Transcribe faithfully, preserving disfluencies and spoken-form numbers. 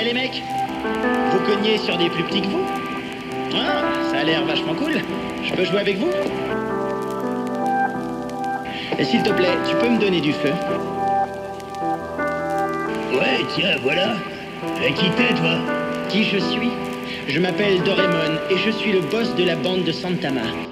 les mecs, vous cognez sur des plus petits que vous? Ah, ça a l'air vachement cool. Je peux jouer avec vous? Et s'il te plaît, tu peux me donner du feu? Ouais, tiens, voilà. Et qui t'es, toi? Qui je suis? Je m'appelle Doraemon et je suis le boss de la bande de Santama.